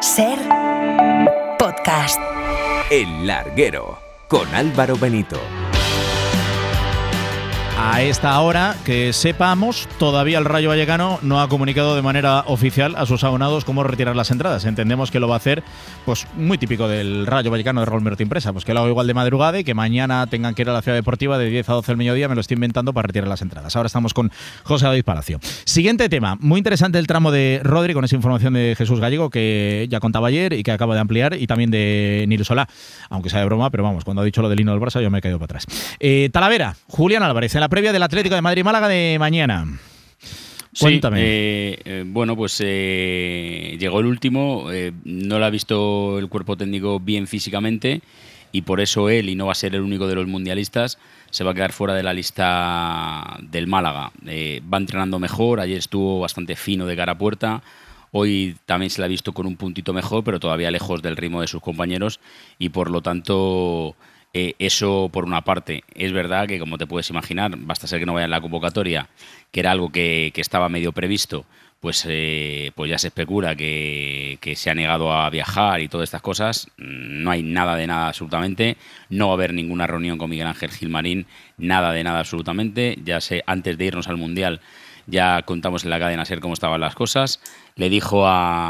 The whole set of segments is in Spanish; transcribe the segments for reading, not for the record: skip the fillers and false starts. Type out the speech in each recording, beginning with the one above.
SER Podcast. El Larguero, con Álvaro Benito. A esta hora, que sepamos, todavía el Rayo Vallecano no ha comunicado de manera oficial a sus abonados cómo retirar las entradas. Entendemos que lo va a hacer, pues muy típico del Rayo Vallecano de Raúl Merti Impresa, pues que lo haga igual de madrugada y que mañana tengan que ir a la Ciudad Deportiva de 10 a 12 del mediodía, me lo estoy inventando, para retirar las entradas. Ahora estamos con José David Palacio. Siguiente tema, muy interesante el tramo de Rodri con esa información de Jesús Gallego que ya contaba ayer y que acaba de ampliar, y también de Nilo Solá, aunque sea de broma, pero vamos, cuando ha dicho lo del himno del Barça yo me he caído para atrás. Talavera, Julián Álvarez, en la previa del Atlético de Madrid-Málaga de mañana. Cuéntame. Sí, bueno, pues llegó el último, no lo ha visto el cuerpo técnico bien físicamente y por eso él, y no va a ser el único de los mundialistas, se va a quedar fuera de la lista del Málaga. Va entrenando mejor, ayer estuvo bastante fino de cara a puerta, hoy también se le ha visto con un puntito mejor, pero todavía lejos del ritmo de sus compañeros y por lo tanto... eso por una parte. Es verdad que, como te puedes imaginar, basta ser que no vaya en la convocatoria, que era algo que estaba medio previsto, pues ya se especula que se ha negado a viajar y todas estas cosas. No hay nada de nada absolutamente, no va a haber ninguna reunión con Miguel Ángel Gilmarín, nada de nada absolutamente. Ya sé, antes de irnos al Mundial ya contamos en la cadena SER cómo estaban las cosas. Le dijo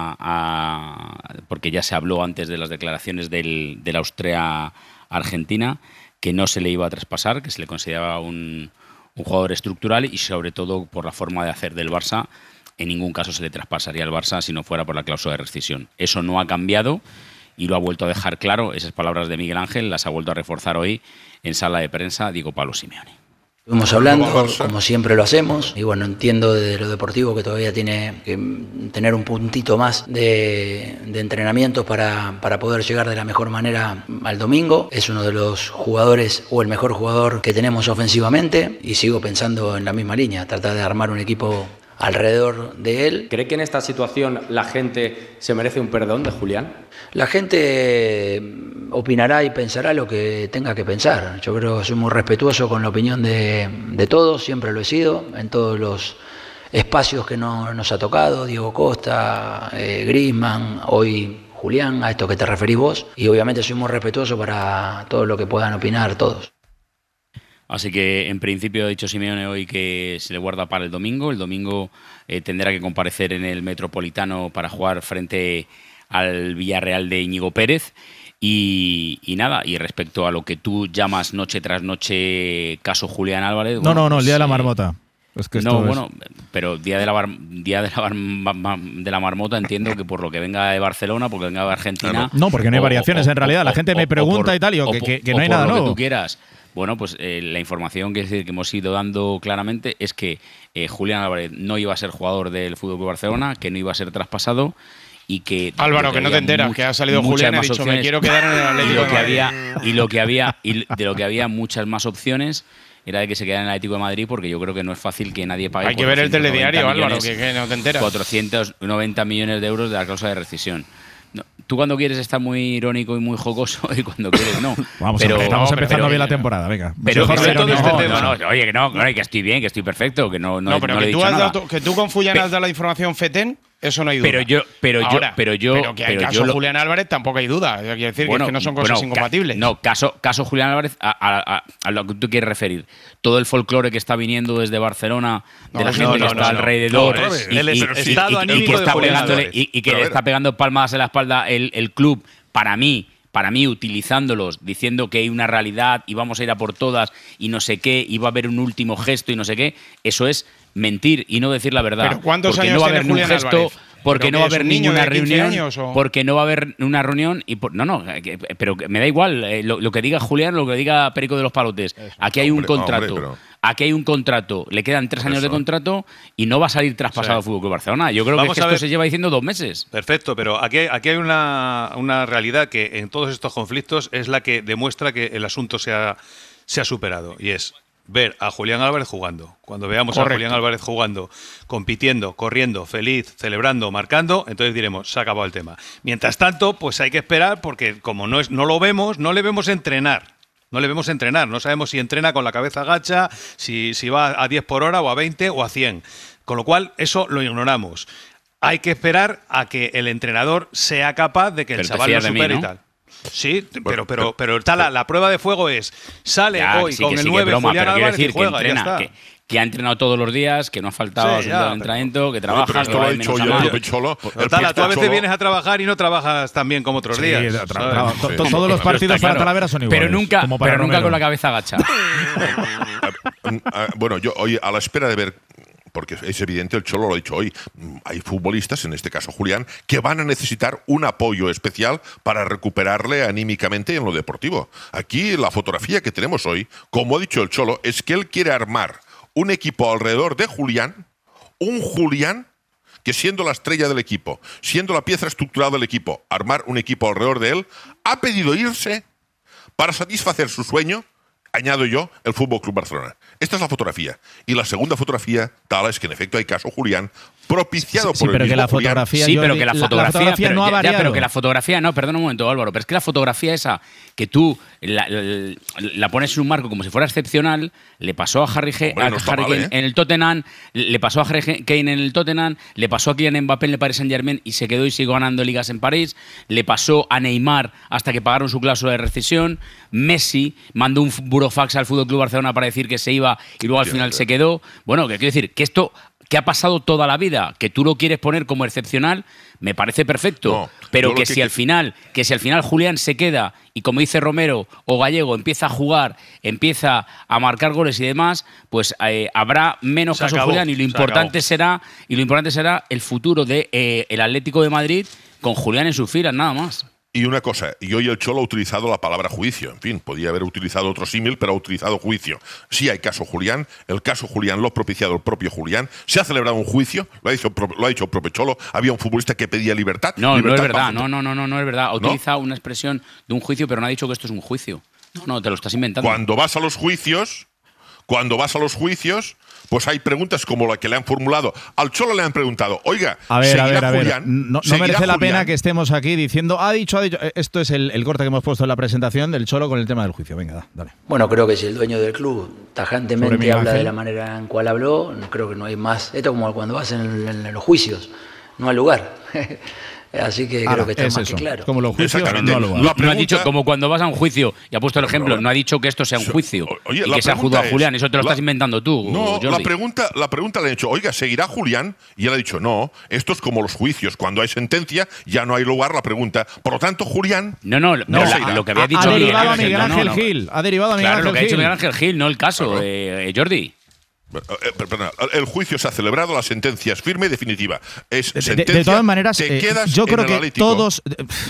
porque ya se habló antes de las declaraciones del Austria-Argentina, que no se le iba a traspasar, que se le consideraba un jugador estructural y sobre todo por la forma de hacer del Barça, en ningún caso se le traspasaría al Barça si no fuera por la cláusula de rescisión. Eso no ha cambiado y lo ha vuelto a dejar claro. Esas palabras de Miguel Ángel las ha vuelto a reforzar hoy en sala de prensa Diego Pablo Simeone. Estuvimos hablando, como siempre lo hacemos, y bueno, entiendo de lo deportivo que todavía tiene que tener un puntito más de entrenamiento para poder llegar de la mejor manera al domingo. Es uno de los jugadores, o el mejor jugador que tenemos ofensivamente, y sigo pensando en la misma línea, tratar de armar un equipo alrededor de él. ¿Cree que en esta situación la gente se merece un perdón de Julián? La gente opinará y pensará lo que tenga que pensar. Yo creo que soy muy respetuoso con la opinión de todos, siempre lo he sido, en todos los espacios que nos ha tocado, Diego Costa, Griezmann, hoy Julián, a esto que te referís vos, y obviamente soy muy respetuoso para todo lo que puedan opinar todos. Así que, en principio, ha dicho Simeone hoy que se le guarda para el domingo. El domingo tendrá que comparecer en el Metropolitano para jugar frente al Villarreal de Íñigo Pérez. Y nada, y respecto a lo que tú llamas noche tras noche caso Julián Álvarez... No, el día de la marmota. Es que pero día de la marmota entiendo que por lo que venga de Barcelona, porque venga de Argentina... No, porque no hay variaciones en realidad. La gente me pregunta y tal, y que no hay nada nuevo. Lo que tú quieras. Bueno, pues la información que hemos ido dando claramente es que Julián Álvarez no iba a ser jugador del FC Barcelona, que no iba a ser traspasado y que... Álvaro, que no te enteras, que ha salido Julián y ha dicho, opciones, me quiero quedar en el Atlético de Madrid. De lo que había muchas más opciones era de que se quedara en el Atlético de Madrid, porque yo creo que no es fácil que nadie pague... Hay que ver el telediario, Álvaro, que no te enteras. 490 millones de euros de la cláusula de rescisión. No, tú cuando quieres estás muy irónico y muy jocoso y cuando quieres no. Estamos empezando bien la temporada, venga. Oye, que estoy bien, que estoy perfecto, que no pero no que le he tú dicho nada. Que tú con Fuyan has dado la información FETEN, eso no hay duda. Pero que hay caso Julián Álvarez tampoco hay duda. Quiere decir que es que no son cosas incompatibles. Caso Julián Álvarez a lo que tú quieres referir. Todo el folclore que está viniendo desde Barcelona, de la gente que está alrededor y que le está pegando palmadas en la espalda el club, para mí, utilizándolos, diciendo que hay una realidad y vamos a ir a por todas y no sé qué, y va a haber un último gesto y no sé qué, eso es mentir y no decir la verdad. ¿Pero cuántos porque años no va a haber tiene Julián un gesto, Álvarez? porque no va a haber ninguna reunión, porque no va a haber una reunión y pero me da igual lo que diga Julián, lo que diga Perico de los Palotes. Aquí hay un contrato. Aquí hay un contrato, le quedan 3 años de contrato y no va a salir traspasado al FC Barcelona. Yo creo que esto se lleva diciendo 2 meses. Perfecto, pero aquí hay una realidad que en todos estos conflictos es la que demuestra que el asunto se ha superado, y es ver a Julián Álvarez jugando. Cuando veamos a Julián Álvarez jugando, compitiendo, corriendo, feliz, celebrando, marcando, entonces diremos, se ha acabado el tema. Mientras tanto, pues hay que esperar, porque como no lo vemos, no le vemos entrenar. No sabemos si entrena con la cabeza gacha, si va a 10 por hora o a 20 o a 100. Con lo cual, eso lo ignoramos. hay que esperar a que el entrenador sea capaz de que el chaval lo supere y tal. Sí, pero está la prueba de fuego es, sale hoy con el 9 Julián Álvarez y juega, ya está. Que ha entrenado todos los días, que no ha faltado al entrenamiento, que trabaja, que va menos a más. Tú a veces vienes a trabajar y no trabajas tan bien como otros días. Todos los partidos para Talavera son iguales. Pero nunca con la cabeza agacha. Bueno, yo hoy a la espera de ver, porque es evidente, el Cholo lo ha dicho hoy, hay futbolistas, en este caso Julián, que van a necesitar un apoyo especial para recuperarle anímicamente en lo deportivo. Aquí la fotografía que tenemos hoy, como ha dicho el Cholo, es que él quiere armar un equipo alrededor de Julián, un Julián que siendo la estrella del equipo, siendo la pieza estructural del equipo, armar un equipo alrededor de él, ha pedido irse para satisfacer su sueño, añado yo, el Fútbol Club Barcelona. Esta es la fotografía. Y la segunda fotografía, tal es que en efecto hay caso Julián, propiciado por el mismo Julián. Pero que la fotografía no ha variado. Pero que la fotografía no, perdón un momento, Álvaro, pero es que la fotografía esa que tú la pones en un marco como si fuera excepcional, le pasó a Harry Kane en el Tottenham, le pasó a Harry Kane en el Tottenham, le pasó a Kylian Mbappé en el Paris Saint-Germain y se quedó y siguió ganando ligas en París, le pasó a Neymar hasta que pagaron su cláusula de rescisión, Messi mandó un burofax al FC Barcelona para decir que se iba y luego al final se quedó. Bueno, que quiero decir que esto que ha pasado toda la vida, que tú lo quieres poner como excepcional, me parece perfecto, pero que si al final Julián se queda y como dice Romero o Gallego empieza a jugar, empieza a marcar goles y demás, pues habrá menos caso Julián y lo importante será el futuro de el Atlético de Madrid con Julián en sus filas, nada más. Y una cosa, y hoy el Cholo ha utilizado la palabra juicio. En fin, podía haber utilizado otro símil, pero ha utilizado juicio. Sí hay caso Julián, el caso Julián lo ha propiciado el propio Julián. Se ha celebrado un juicio, lo ha dicho el propio Cholo. Había un futbolista que pedía libertad. No es verdad, no es verdad. Ha utilizado una expresión de un juicio, pero no ha dicho que esto es un juicio. No, te lo estás inventando. Cuando vas a los juicios, pues hay preguntas como la que le han formulado. Al Cholo le han preguntado, oiga, a ver, no merece la pena que estemos aquí diciendo, ha dicho. Esto es el corte que hemos puesto en la presentación del Cholo con el tema del juicio. Venga, dale. Bueno, creo que si el dueño del club tajantemente habla de la manera en cual habló, creo que no hay más. Esto es como cuando vas en los juicios, no hay lugar. Así que creo que está más que claro. Como los juicios, no ha dicho como cuando vas a un juicio, y ha puesto el ejemplo, no ha dicho que esto sea un juicio y que se ha juzgado a Julián. Eso te lo estás inventando tú, No, Jordi. la pregunta le han dicho, oiga, ¿seguirá Julián? Y él ha dicho, no, esto es como los juicios. Cuando hay sentencia, ya no hay lugar la pregunta. Por lo tanto, Julián No, lo que había dicho Miguel Ángel Gil. Ha derivado a Miguel Ángel Gil. Claro, lo que ha dicho Miguel Ángel Gil, no el caso, Jordi. Perdona, el juicio se ha celebrado, la sentencia es firme y definitiva. Es sentencia, de todas maneras, yo creo que todos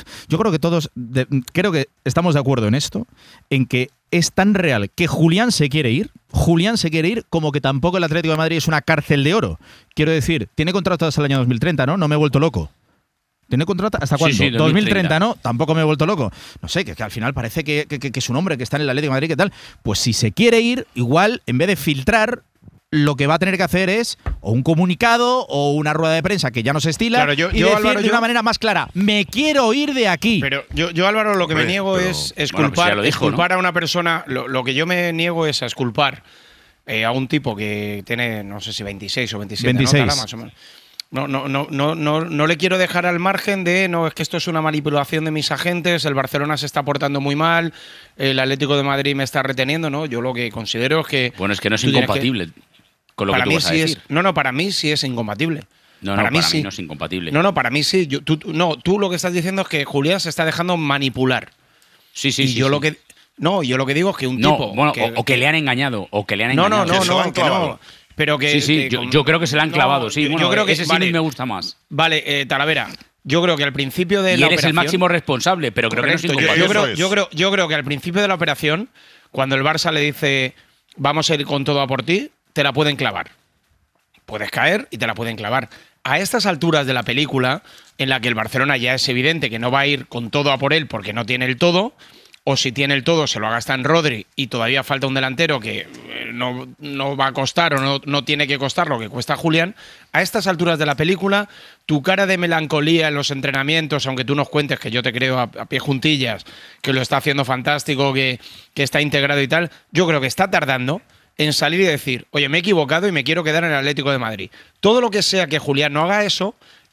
creo que estamos de acuerdo en esto, en que es tan real que Julián se quiere ir como que tampoco el Atlético de Madrid es una cárcel de oro. Quiero decir, tiene contrato hasta el año 2030, ¿no? No me he vuelto loco. ¿Tiene contrato? ¿Hasta cuándo? Sí, 2030, ¿no? Tampoco me he vuelto loco. No sé, que al final parece que es un hombre que está en el Atlético de Madrid, ¿qué tal? Pues si se quiere ir, igual, en vez de filtrar, lo que va a tener que hacer es o un comunicado o una rueda de prensa que ya no se estila y decir Álvaro, de una manera más clara, me quiero ir de aquí. Pero yo Álvaro, lo que me niego es exculpar a una persona. Lo que yo me niego es a exculpar a un tipo que tiene, no sé si 26 o 27, 26. ¿no? Más o menos. No le quiero dejar al margen de es que esto es una manipulación de mis agentes, el Barcelona se está portando muy mal, el Atlético de Madrid me está reteniendo, ¿no? Yo lo que considero es que… Bueno, es que no es incompatible con lo que tú vas a decir. Para mí sí es incompatible. Para mí no es incompatible. Para mí sí. Tú lo que estás diciendo es que Julián se está dejando manipular. Sí. Yo lo que digo es que un tipo… o que le han engañado, No. Pero que, yo creo que se la han clavado, sí. Yo creo que ese sí me gusta más. Vale, Talavera, yo creo que al principio de la operación… Y eres el máximo responsable, pero creo que no es incompatible. Yo creo que al principio de la operación, cuando el Barça le dice vamos a ir con todo a por ti, te la pueden clavar. Puedes caer y te la pueden clavar. A estas alturas de la película, en la que el Barcelona ya es evidente que no va a ir con todo a por él porque no tiene el todo, o si tiene el todo se lo gasta en Rodri y todavía falta un delantero que no va a costar o no tiene que costar lo que cuesta Julián, a estas alturas de la película, tu cara de melancolía en los entrenamientos, aunque tú nos cuentes, que yo te creo a pie juntillas, que lo está haciendo fantástico, que está integrado y tal, yo creo que está tardando en salir y decir, oye, me he equivocado y me quiero quedar en el Atlético de Madrid. Todo lo que sea que Julián no haga eso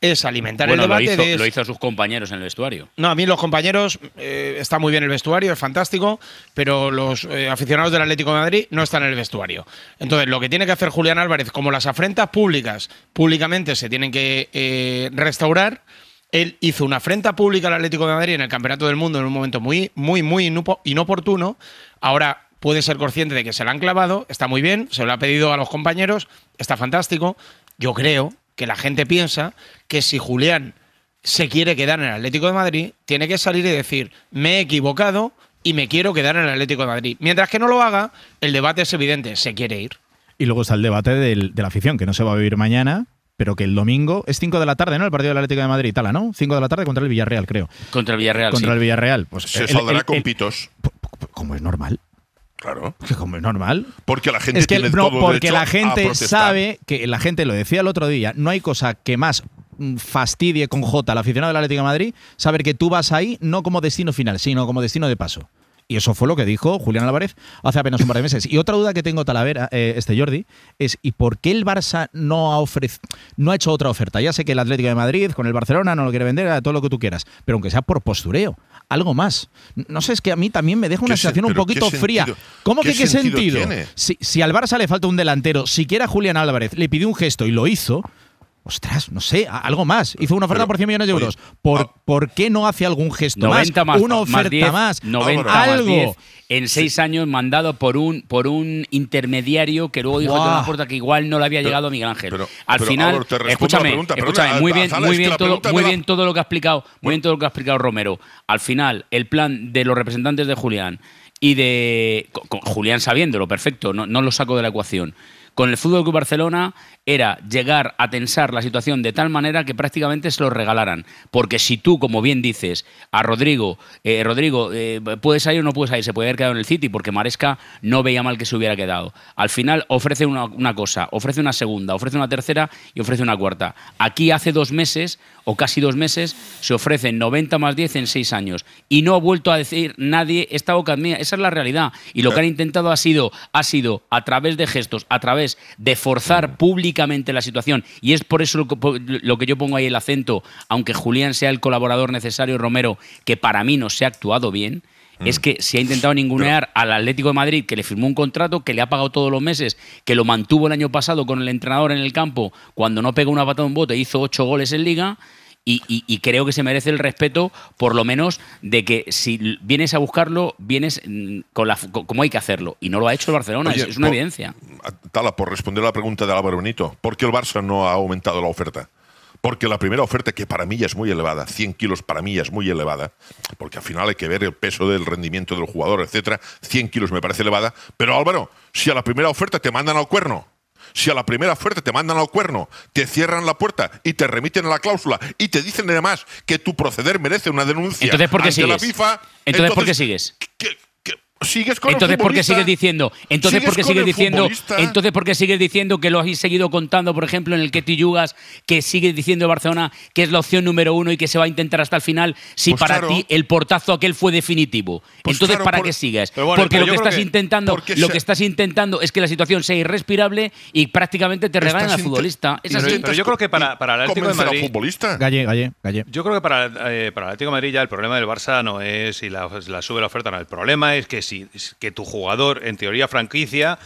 es alimentar el debate. Lo hizo a sus compañeros en el vestuario. No, a mí los compañeros, está muy bien el vestuario, es fantástico, pero los aficionados del Atlético de Madrid no están en el vestuario. Entonces, lo que tiene que hacer Julián Álvarez, como las afrentas públicamente se tienen que restaurar, él hizo una afrenta pública al Atlético de Madrid en el Campeonato del Mundo en un momento muy inoportuno. Ahora puede ser consciente de que se la han clavado, está muy bien, se lo ha pedido a los compañeros, está fantástico. Yo creo que la gente piensa que si Julián se quiere quedar en el Atlético de Madrid, tiene que salir y decir, me he equivocado y me quiero quedar en el Atlético de Madrid. Mientras que no lo haga, el debate es evidente, se quiere ir. Y luego está el debate de la afición, que no se va a vivir mañana, pero que el domingo es 5 de la tarde, ¿no? El partido del Atlético de Madrid, Tala, ¿no? 5 de la tarde contra el Villarreal, creo. Contra el Villarreal, Contra el Villarreal. Pues se saldrá con pitos. Como es normal. Claro. Como es normal. Porque la gente es que tiene no, todo porque derecho la gente a protestar. sabe que la gente, lo decía el otro día, no hay cosa que más fastidie con J al aficionado del Atlético de Madrid, saber que tú vas ahí no como destino final, sino como destino de paso. Y eso fue lo que dijo Julián Álvarez hace apenas un par de meses. Y otra duda que tengo, Talavera, Jordi, es ¿y por qué el Barça no ha hecho otra oferta? Ya sé que el Atlético de Madrid con el Barcelona no lo quiere vender, todo lo que tú quieras, pero aunque sea por postureo, algo más. No sé, es que a mí también me deja una sensación un poquito fría. ¿Cómo que qué sentido? Si al Barça le falta un delantero, siquiera Julián Álvarez le pidió un gesto y lo hizo. Ostras, no sé, algo más. Hizo una oferta por 100 millones de euros. ¿Por qué no hace algún gesto más? Una oferta más. 90 más 10 en 6 años mandado por un intermediario que luego dijo de una puerta que igual no le había llegado a Miguel Ángel. Al final, escúchame, muy bien todo lo que ha explicado, Romero. Al final, el plan de los representantes de Julián y de con Julián sabiéndolo, perfecto, no lo saco de la ecuación. Con el Fútbol Club Barcelona era llegar a tensar la situación de tal manera que prácticamente se lo regalaran. Porque si tú, como bien dices, a Rodrigo, ¿puedes salir o no puedes salir? Se puede haber quedado en el City porque Maresca no veía mal que se hubiera quedado. Al final ofrece una cosa, ofrece una segunda, ofrece una tercera y ofrece una cuarta. Aquí hace 2 meses, o casi 2 meses, se ofrecen 90 más 10 en 6 años. Y no ha vuelto a decir nadie, esta boca es mía. Esa es la realidad. Y lo que han intentado ha sido a través de gestos, a través de forzar públicamente la situación, y es por eso lo que yo pongo ahí el acento, aunque Julián sea el colaborador necesario, Romero, que para mí no se ha actuado bien, es que se ha intentado ningunear al Atlético de Madrid, que le firmó un contrato, que le ha pagado todos los meses, que lo mantuvo el año pasado con el entrenador en el campo, cuando no pegó una patada en un bote, hizo 8 goles en Liga. Y creo que se merece el respeto, por lo menos, de que si vienes a buscarlo, vienes como hay que hacerlo. Y no lo ha hecho el Barcelona, Oye, es una evidencia. Tala, por responder a la pregunta de Álvaro Benito, ¿por qué el Barça no ha aumentado la oferta? Porque la primera oferta, que para mí ya es muy elevada, 100 kilos para mí ya es muy elevada, porque al final hay que ver el peso del rendimiento del jugador, etcétera. 100 kilos me parece elevada. Pero Álvaro, si a la primera oferta te mandan al cuerno, si a la primera oferta te mandan al cuerno, te cierran la puerta y te remiten a la cláusula y te dicen además que tu proceder merece una denuncia ante la FIFA… Entonces, ¿por qué sigues? ¿Sigues con entonces, el ¿por qué sigues diciendo? Entonces, ¿por qué sigues diciendo que lo habéis seguido contando, por ejemplo, en el Ketty Yugas, que sigue diciendo Barcelona que es la opción número 1 y que se va a intentar hasta el final, si pues para ti el portazo aquel fue definitivo? Pues entonces, ¿para qué sigues? Bueno, porque lo que estás intentando es que la situación sea irrespirable y prácticamente te regalen al futbolista. Pero yo creo que para el Atlético de Madrid… Galle. Yo creo que para el Atlético de Madrid ya el problema del Barça no es si la sube la oferta, no. El problema es que tu jugador, en teoría franquicia,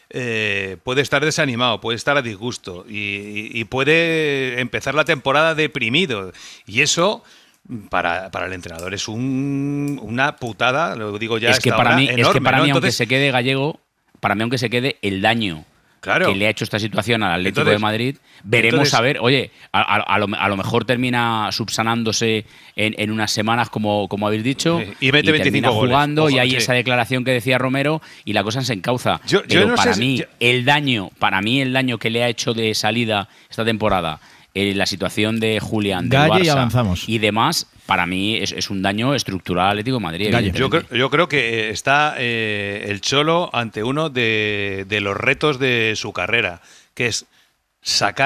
puede estar desanimado, puede estar a disgusto y puede empezar la temporada deprimido. Y eso, para el entrenador, es una putada, lo digo ya. Es que para mí, Entonces, aunque se quede Gallego, para mí, aunque se quede el daño que le ha hecho esta situación al Atlético de Madrid, veremos a ver, oye, a lo mejor termina subsanándose en unas semanas, como habéis dicho, y mete 25 goles, jugando, y hay esa declaración que decía Romero, y la cosa se encauza. Pero para mí, el daño que le ha hecho de salida esta temporada, la situación de Julián, del Barça y avanzamos. Y demás, para mí es un daño estructural al Atlético de Madrid. Yo creo que está el Cholo ante uno de los retos de su carrera, que es sacar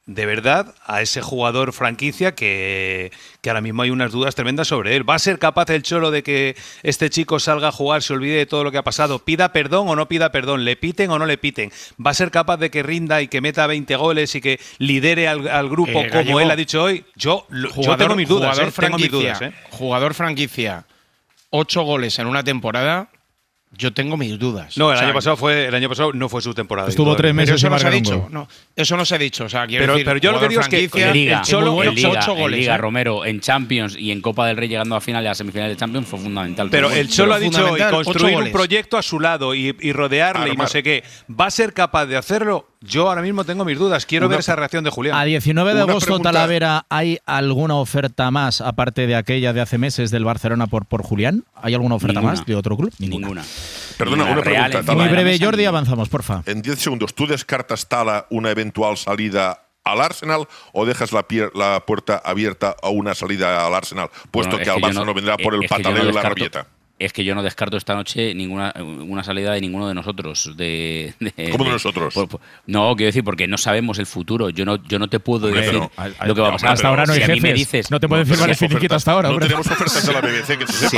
de verdad a ese jugador franquicia que ahora mismo hay unas dudas tremendas sobre él. ¿Va a ser capaz el Cholo de que este chico salga a jugar, se olvide de todo lo que ha pasado, pida perdón o no pida perdón, le piten o no le piten? ¿Va a ser capaz de que rinda y que meta 20 goles y que lidere al grupo como Gallego, él ha dicho hoy? Yo tengo mis dudas, tengo mis dudas. Jugador franquicia, 8 goles en una temporada. Yo tengo mis dudas. No, el año pasado no fue su temporada. Estuvo 3 meses eso sin no se ha marcar un dicho. gol. No, eso no se ha dicho. O sea, pero yo lo que digo es que en Liga, en Liga, Romero, en Champions y en Copa del Rey llegando a finales, a semifinales de Champions fue fundamental. Pero el Cholo ha dicho hoy, fundamental, construir 8 un goles. proyecto a su lado y rodearle y no sé qué. ¿Va a ser capaz de hacerlo? Yo ahora mismo tengo mis dudas. Quiero ver esa reacción de Julián. A 19 de agosto, Talavera, ¿hay alguna oferta más, aparte de aquella de hace meses del Barcelona por Julián? ¿Hay alguna oferta más de otro club? Ninguna. Perdona, una pregunta. Muy breve, Jordi, avanzamos, porfa. En 10 segundos, ¿tú descartas, Tala, una eventual salida al Arsenal o dejas la puerta abierta a una salida al Arsenal, puesto que al Barça no vendrá por el pataleo y la rabieta? Es que yo no descarto esta noche una salida de ninguno de nosotros. ¿Cómo de nosotros? No, quiero decir, porque no sabemos el futuro. Yo no te puedo decir lo que va a pasar. Hasta ahora no hay si jefes. A mí me dices, no te pueden firmar el finiquito hasta ahora. No tenemos ofertas de la BBC que se sepa. Si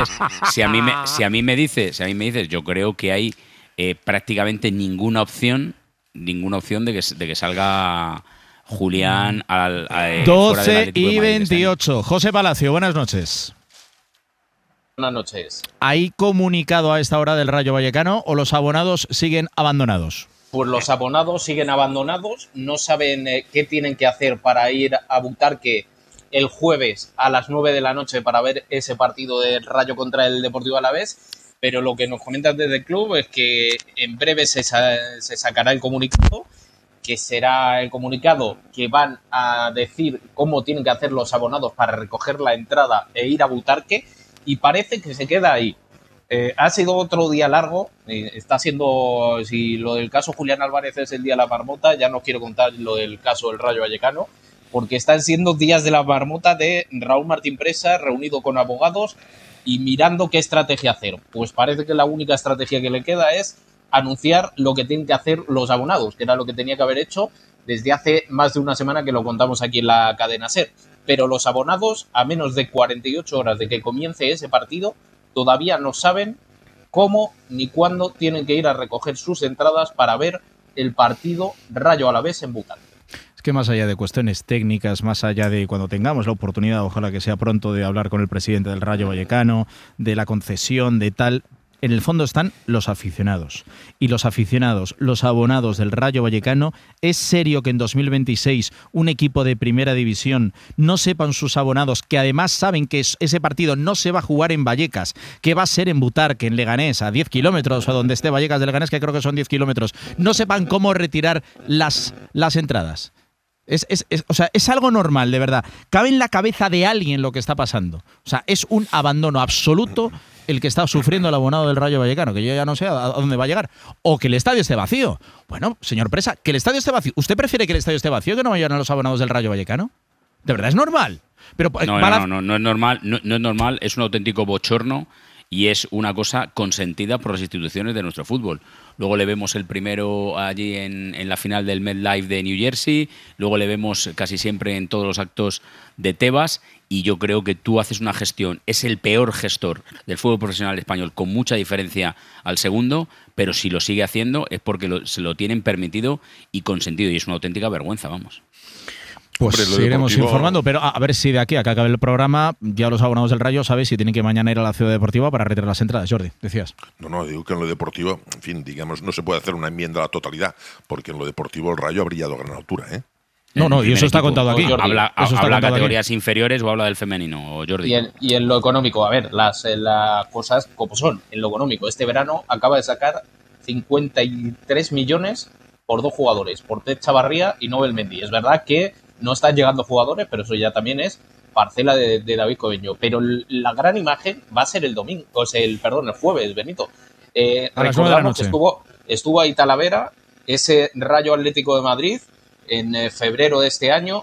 a mí me dices, yo creo que hay prácticamente ninguna opción de que salga Julián al 12 y 28. José Palacio, buenas noches. Buenas noches. ¿Hay comunicado a esta hora del Rayo Vallecano o los abonados siguen abandonados? Pues los abonados siguen abandonados, no saben qué tienen que hacer para ir a Butarque el jueves a las 9 de la noche para ver ese partido del Rayo contra el Deportivo Alavés, pero lo que nos comentan desde el club es que en breve se sacará el comunicado, que será el comunicado que van a decir cómo tienen que hacer los abonados para recoger la entrada e ir a Butarque, y parece que se queda ahí. Ha sido otro día largo, está siendo, si lo del caso Julián Álvarez es el día de la marmota, ya no quiero contar lo del caso del Rayo Vallecano, porque están siendo días de la marmota de Raúl Martín Presa reunido con abogados y mirando qué estrategia hacer. Pues parece que la única estrategia que le queda es anunciar lo que tienen que hacer los abonados, que era lo que tenía que haber hecho desde hace más de una semana que lo contamos aquí en la cadena SER. Pero los abonados, a menos de 48 horas de que comience ese partido, todavía no saben cómo ni cuándo tienen que ir a recoger sus entradas para ver el partido Rayo Alavés en Butarque. Es que más allá de cuestiones técnicas, más allá de cuando tengamos la oportunidad, ojalá que sea pronto, de hablar con el presidente del Rayo Vallecano, de la concesión, de tal, en el fondo están los aficionados. Y los aficionados, los abonados del Rayo Vallecano, ¿es serio que en 2026 un equipo de primera división no sepan sus abonados, que además saben que ese partido no se va a jugar en Vallecas, que va a ser en Butarque, en Leganés, a 10 kilómetros, o donde esté Vallecas de Leganés, que creo que son 10 kilómetros, no sepan cómo retirar las entradas? O sea, es algo normal, de verdad. ¿Cabe en la cabeza de alguien lo que está pasando? O sea, es un abandono absoluto el que está sufriendo el abonado del Rayo Vallecano, que yo ya no sé a dónde va a llegar. O que el estadio esté vacío. Bueno, señor Presa, que el estadio esté vacío. ¿Usted prefiere que el estadio esté vacío que no vayan a los abonados del Rayo Vallecano? ¿De verdad es normal? Pero no es normal. No es normal, es un auténtico bochorno y es una cosa consentida por las instituciones de nuestro fútbol. Luego le vemos el primero allí en la final del MetLife de New Jersey, luego le vemos casi siempre en todos los actos de Tebas, y yo creo que tú haces una gestión, es el peor gestor del fútbol profesional español, con mucha diferencia al segundo, pero si lo sigue haciendo es porque se lo tienen permitido y consentido, y es una auténtica vergüenza, vamos. Pues seguiremos informando, pero a ver si de aquí a que acabe el programa ya los abonados del Rayo saben si tienen que mañana ir a la Ciudad Deportiva para retirar las entradas. Jordi, decías. No, digo que en lo deportivo, en fin, digamos, no se puede hacer una enmienda a la totalidad, porque en lo deportivo el Rayo ha brillado a gran altura, ¿eh? No, y eso está contado aquí. ¿Habla categorías inferiores o habla del femenino, Jordi? Y en lo económico, a ver, las cosas como son. En lo económico, este verano acaba de sacar 53 millones por 2 jugadores, por Ted Chavarría y Nobel Mendy. Es verdad que no están llegando jugadores, pero eso ya también es parcela de David Cobeño. Pero la gran imagen va a ser el jueves, Benito. Recordamos que estuvo ahí Talavera, ese Rayo Atlético de Madrid, en febrero de este año,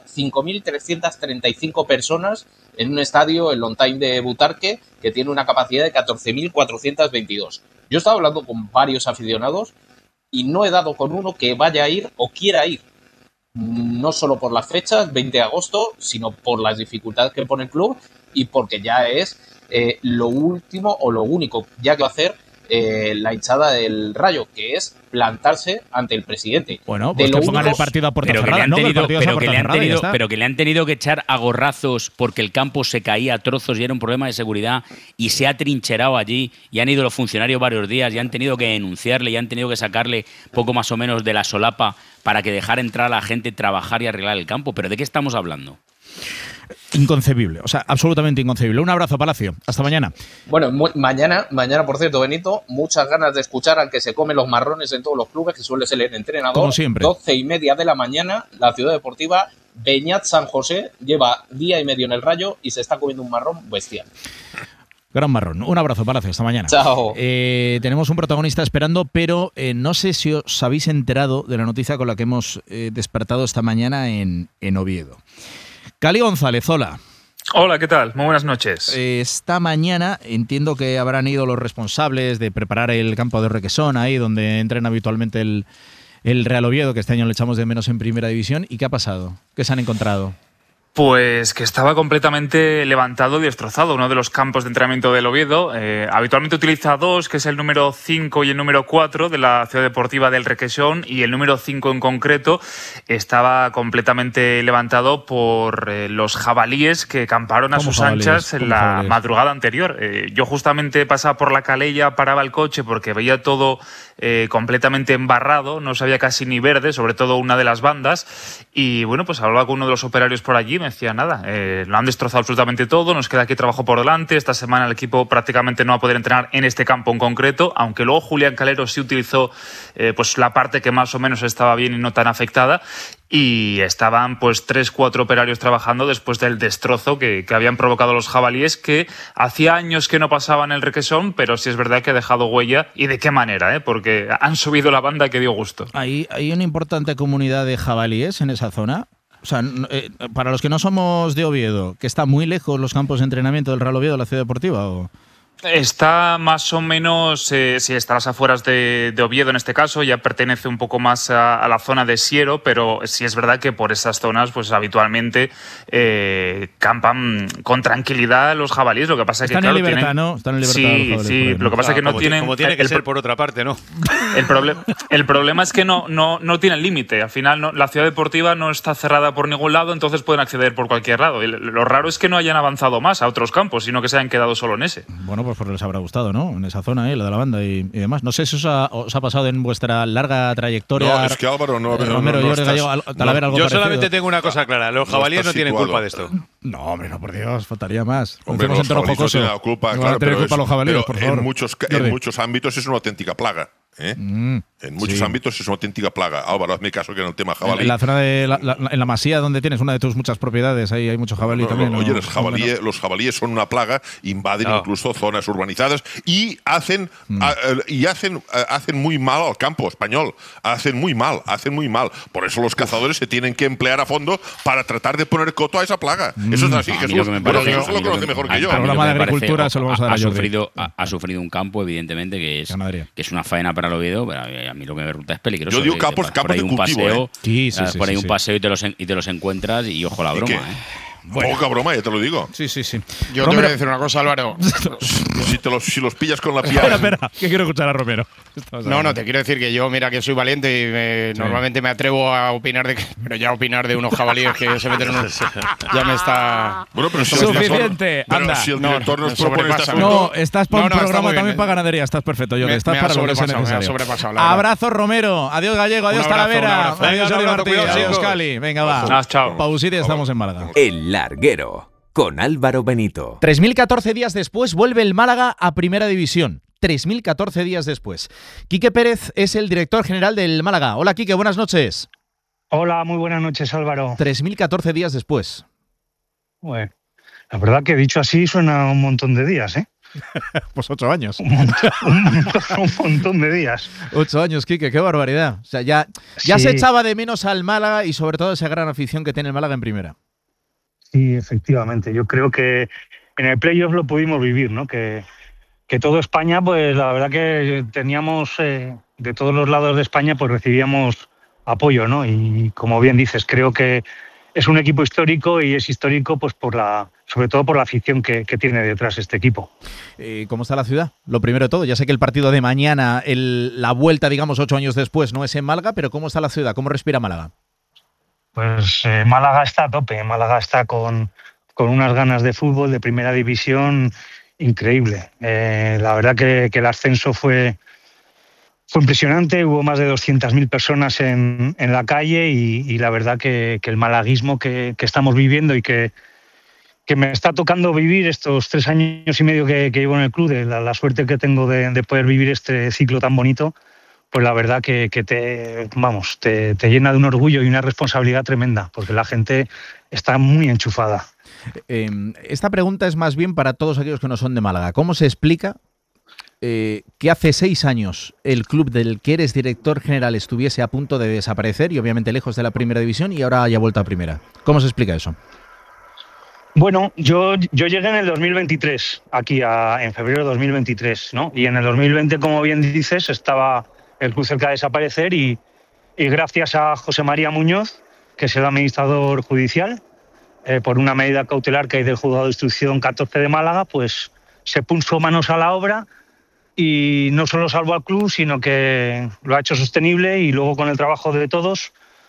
5.335 personas en un estadio, el Long Time de Butarque, que tiene una capacidad de 14.422. Yo he estado hablando con varios aficionados y no he dado con uno que vaya a ir o quiera ir. no solo por las fechas, 20 de agosto, sino por las dificultades que pone el club y porque ya es lo último o lo único ya que va a hacer la hinchada del Rayo, que es plantarse ante el presidente. Bueno, pues que pongan el partido a puerta cerrada, ¿no? Pero que le han tenido que echar a gorrazos porque el campo se caía a trozos y era un problema de seguridad y se ha trincherado allí y han ido los funcionarios varios días y han tenido que denunciarle y han tenido que sacarle poco más o menos de la solapa para que dejara entrar a la gente, trabajar y arreglar el campo. ¿Pero de qué estamos hablando? Inconcebible, o sea, absolutamente inconcebible. Un abrazo, Palacio. Hasta mañana. Bueno, mañana, por cierto, Benito, muchas ganas de escuchar al que se come los marrones en todos los clubes, que suele ser el entrenador. Como siempre. 12:30 de la mañana, la Ciudad Deportiva, Beñat San José, lleva día y medio en el Rayo y se está comiendo un marrón bestial. Gran marrón. Un abrazo, Palacio. Hasta mañana. Chao. Tenemos un protagonista esperando, pero no sé si os habéis enterado de la noticia con la que hemos despertado esta mañana en Oviedo. Cali González, hola. Hola, ¿qué tal? Muy buenas noches. Esta mañana entiendo que habrán ido los responsables de preparar el campo de Requesón, ahí donde entrena habitualmente el Real Oviedo, que este año le echamos de menos en Primera División. ¿Y qué ha pasado? ¿Qué se han encontrado? Pues que estaba completamente levantado y destrozado, uno de los campos de entrenamiento del Oviedo. Habitualmente utiliza dos, que es el número 5 y el número 4 de la Ciudad Deportiva del Requesón, y el número 5 en concreto estaba completamente levantado por los jabalíes que camparon a sus anchas en la madrugada anterior. Yo justamente pasaba por la Calella, paraba el coche porque veía todo completamente embarrado, no se veía casi ni verde, sobre todo una de las bandas, y bueno, pues hablaba con uno de los operarios por allí. Me decía, nada, lo han destrozado absolutamente todo, nos queda aquí trabajo por delante, esta semana el equipo prácticamente no va a poder entrenar en este campo en concreto, aunque luego Julián Calero sí utilizó pues la parte que más o menos estaba bien y no tan afectada, y estaban pues 3-4 operarios trabajando después del destrozo que habían provocado los jabalíes, que hacía años que no pasaban el Requesón, pero sí es verdad que ha dejado huella, y de qué manera, porque han subido la banda que dio gusto. ¿Hay una importante comunidad de jabalíes en esa zona? O sea, para los que no somos de Oviedo, ¿que está muy lejos los campos de entrenamiento del Real Oviedo de la Ciudad Deportiva? ¿O? Está más o menos, sí, está a las afueras de Oviedo en este caso, ya pertenece un poco más a la zona de Siero, pero sí es verdad que por esas zonas pues habitualmente campan con tranquilidad los jabalíes. Lo que pasa es que, claro, en libertad, ¿no? Están en libertad sí, los jabalíes, sí, lo que pasa es que no tienen… Como tiene que ser por otra parte, ¿no? El problema es que no tienen límite. Al final la Ciudad Deportiva no está cerrada por ningún lado, entonces pueden acceder por cualquier lado. Y lo raro es que no hayan avanzado más a otros campos, sino que se hayan quedado solo en ese. Bueno, pues les habrá gustado, ¿no? En esa zona, la de la banda y demás. No sé si os ha pasado en vuestra larga trayectoria. No, es que Álvaro Romero, Jordi Gallego, Talavera, algo yo parecido. solamente tengo una cosa clara. Los jabalíes no tienen culpa de esto. No, hombre, no, por Dios, faltaría más. Hombre, los jabalíes no tienen la culpa, claro, pero los jabalíes, por favor. En muchos ámbitos es una auténtica plaga. En muchos ámbitos es una auténtica plaga. Álvaro, hazme caso que en el tema jabalí. En la zona de en la Masía, donde tienes una de tus muchas propiedades, ahí hay mucho jabalí también. Oye, los jabalíes son una plaga, invaden incluso zonas urbanizadas y hacen muy mal al campo español. Hacen muy mal. Por eso los cazadores se tienen que emplear a fondo para tratar de poner coto a esa plaga. Eso es así, Jesús. Bueno, Jesús lo conoce mejor que yo. El programa de agricultura se lo vamos a dar a Jordi. Ha sufrido un campo, evidentemente, que es una faena para el Oviedo, pero a mí lo que me resulta es peligroso. Yo digo campos de cultivo, por ahí un paseo y te los encuentras y ojo la broma, Poca broma, ya te lo digo. Sí. Yo te voy a decir una cosa, Álvaro. si los pillas con la piedra. Espera, que quiero escuchar a Romero. No, te quiero decir que yo, mira, que soy valiente y normalmente me atrevo a opinar pero ya opinar de unos jabalíes que se meten en un… Ya me está… Bueno, pero suficiente, anda. Si el director nos propone este asunto… No, estás para un programa también para ganadería. Estás perfecto, Jordi. Estás para lo que sea necesario. Abrazo, Romero. Adiós, Gallego. Adiós, Talavera. Adiós, Jordi Martí. Adiós, Cali. Venga, va. Chao. Pausita y estamos en Málaga. El Larguero, con Álvaro Benito. 3014 días después vuelve el Málaga a Primera División. 3014 días después. Quique Pérez es el director general del Málaga. Hola, Quique, buenas noches. Hola, muy buenas noches, Álvaro. 3014 días después. Bueno, la verdad que dicho así suena un montón de días, ¿eh? Pues 8 años. Un montón de días. 8 años, Quique, qué barbaridad. O sea, ya se echaba de menos al Málaga y sobre todo esa gran afición que tiene el Málaga en Primera. Sí, efectivamente. Yo creo que en el playoff lo pudimos vivir, ¿no? Que todo España, pues la verdad que teníamos, de todos los lados de España, pues recibíamos apoyo, ¿no? Y como bien dices, creo que es un equipo histórico y es histórico pues sobre todo por la afición que tiene detrás este equipo. ¿Cómo está la ciudad? Lo primero de todo, ya sé que el partido de mañana, la vuelta, digamos, 8 años después, no es en Málaga, pero ¿cómo está la ciudad? ¿Cómo respira Málaga? Pues Málaga está a tope, Málaga está con unas ganas de fútbol, de primera división, increíble. La verdad que el ascenso fue impresionante, hubo más de 200.000 personas en la calle y la verdad que el malaguismo que estamos viviendo y que me está tocando vivir estos 3 años y medio que llevo en el club, de la suerte que tengo de poder vivir este ciclo tan bonito, pues la verdad que te llena de un orgullo y una responsabilidad tremenda, porque la gente está muy enchufada. Esta pregunta es más bien para todos aquellos que no son de Málaga. ¿Cómo se explica que hace 6 años el club del que eres director general estuviese a punto de desaparecer y obviamente lejos de la primera división y ahora haya vuelto a primera? ¿Cómo se explica eso? Bueno, yo llegué en el 2023, aquí en febrero de 2023, ¿no? Y en el 2020, como bien dices, estaba el club cerca de desaparecer y gracias a José María Muñoz, que es el administrador judicial, por una medida cautelar que hay del Juzgado de Instrucción 14 de Málaga, pues se puso manos a la obra y no solo salvó al club, sino que lo ha hecho sostenible y luego con el trabajo de todos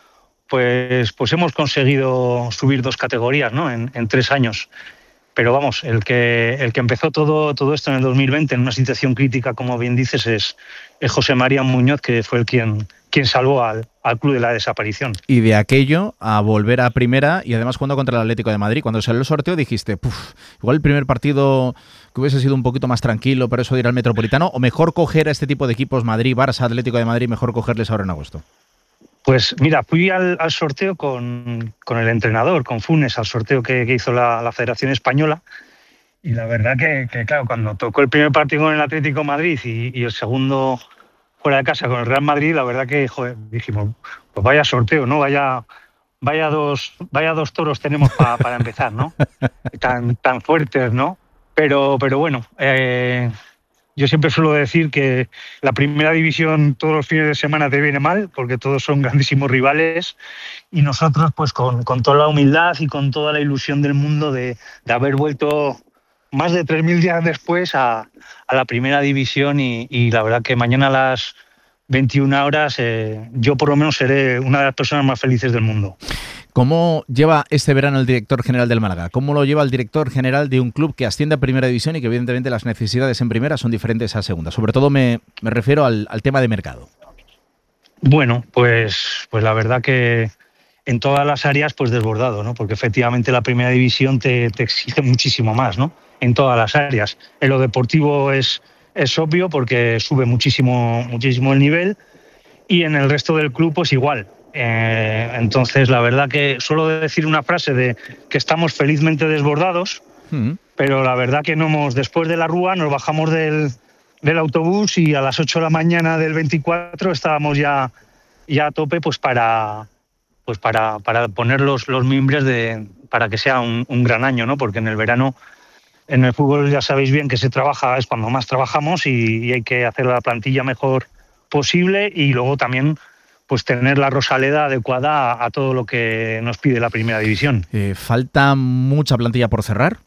pues hemos conseguido subir 2 categorías, ¿no? en 3 años. Pero vamos, el que empezó todo esto en el 2020 en una situación crítica, como bien dices, es José María Muñoz, que fue el quien salvó al club de la desaparición. Y de aquello a volver a primera y además jugando contra el Atlético de Madrid. Cuando salió el sorteo dijiste, igual el primer partido que hubiese sido un poquito más tranquilo, pero eso de ir al Metropolitano, o mejor coger a este tipo de equipos, Madrid, Barça, Atlético de Madrid, mejor cogerles ahora en agosto. Pues mira, fui al sorteo con el entrenador, con Funes, al sorteo que hizo la Federación Española. Y la verdad que claro, cuando tocó el primer partido con el Atlético de Madrid y el segundo fuera de casa con el Real Madrid, la verdad que dijimos, pues vaya sorteo, ¿no? Vaya dos toros tenemos para empezar, ¿no? Tan fuertes, ¿no? Pero bueno, yo siempre suelo decir que la primera división todos los fines de semana te viene mal, porque todos son grandísimos rivales, y nosotros pues con toda la humildad y con toda la ilusión del mundo de haber vuelto más de 3.000 días después a la primera división y la verdad que mañana a las 21 horas yo por lo menos seré una de las personas más felices del mundo. ¿Cómo lleva este verano el director general del Málaga? ¿Cómo lo lleva el director general de un club que asciende a primera división y que evidentemente las necesidades en primera son diferentes a segunda? Sobre todo me refiero al tema de mercado. Bueno, pues la verdad que en todas las áreas pues desbordado, ¿no? Porque efectivamente la primera división te exige muchísimo más, ¿no? En todas las áreas. En lo deportivo es obvio porque sube muchísimo el nivel y en el resto del club pues igual. Entonces la verdad que suelo decir una frase de que estamos felizmente desbordados, pero la verdad que después de la Rúa nos bajamos del autobús y a las 8 de la mañana del 24 estábamos ya a tope pues para poner los mimbres para que sea un gran año, ¿no? Porque en el verano en el fútbol ya sabéis bien que se trabaja, es cuando más trabajamos y hay que hacer la plantilla mejor posible y luego también pues tener la Rosaleda adecuada a todo lo que nos pide la primera división. ¿Falta mucha plantilla por cerrar?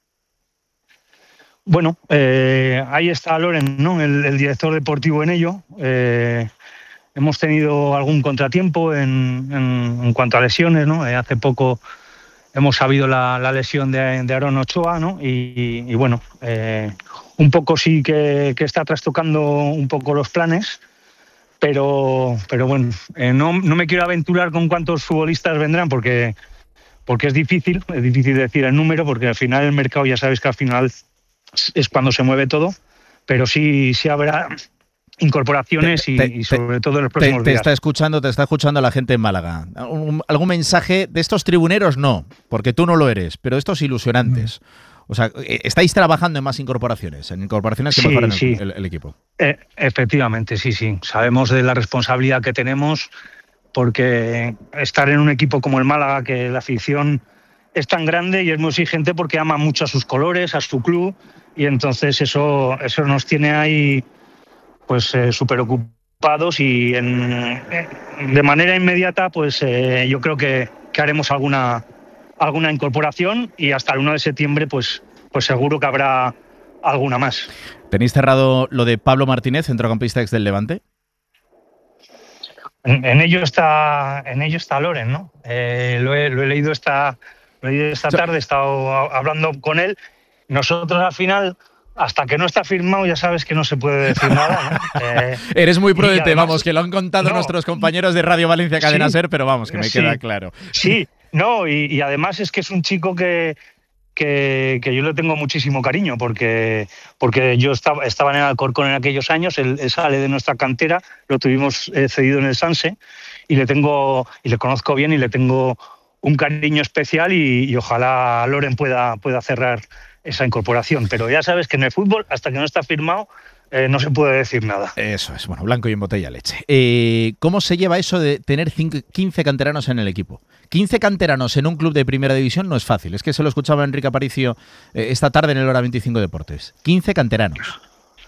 Bueno, ahí está Loren, ¿no? El director deportivo en ello. Hemos tenido algún contratiempo en cuanto a lesiones, ¿no? Hace poco hemos sabido la lesión de Aaron Ochoa, ¿no? Y bueno, un poco sí que está trastocando un poco los planes. Pero bueno, no me quiero aventurar con cuántos futbolistas vendrán porque es difícil decir el número, porque al final el mercado ya sabéis que al final es cuando se mueve todo, pero sí habrá incorporaciones y sobre todo en los próximos días. Te está escuchando la gente en Málaga. ¿Algún mensaje de estos tribuneros? No, porque tú no lo eres, pero estos ilusionantes. O sea, ¿estáis trabajando en más incorporaciones? En incorporaciones que mejoran el equipo. Efectivamente, sí. Sabemos de la responsabilidad que tenemos porque estar en un equipo como el Málaga, que la afición es tan grande y es muy exigente porque ama mucho a sus colores, a su club, y entonces eso nos tiene ahí pues súper ocupados crispados y de manera inmediata pues yo creo que haremos alguna incorporación y hasta el 1 de septiembre pues seguro que habrá alguna más. ¿Tenéis cerrado lo de Pablo Martínez, centrocampista ex del Levante? En ello está Loren, ¿no? Lo he leído esta tarde, he estado hablando con él. Nosotros al final, hasta que no está firmado, ya sabes que no se puede decir nada, ¿no? Eres muy prudente, además, vamos, que lo han contado nuestros compañeros de Radio Valencia Cadena Ser, pero vamos, que me queda claro. Sí, no, y además es que es un chico que yo le tengo muchísimo cariño porque yo estaba en el Alcorcón en aquellos años, él sale de nuestra cantera, lo tuvimos cedido en el Sanse y le conozco bien y le tengo un cariño especial y ojalá Loren pueda cerrar esa incorporación, pero ya sabes que en el fútbol hasta que no está firmado no se puede decir nada. Eso es, bueno, blanco y en botella leche. ¿Cómo se lleva eso de tener 15 canteranos en el equipo? 15 canteranos en un club de primera división no es fácil. Es que se lo escuchaba Enrique Aparicio esta tarde en el Hora 25 Deportes. 15 canteranos.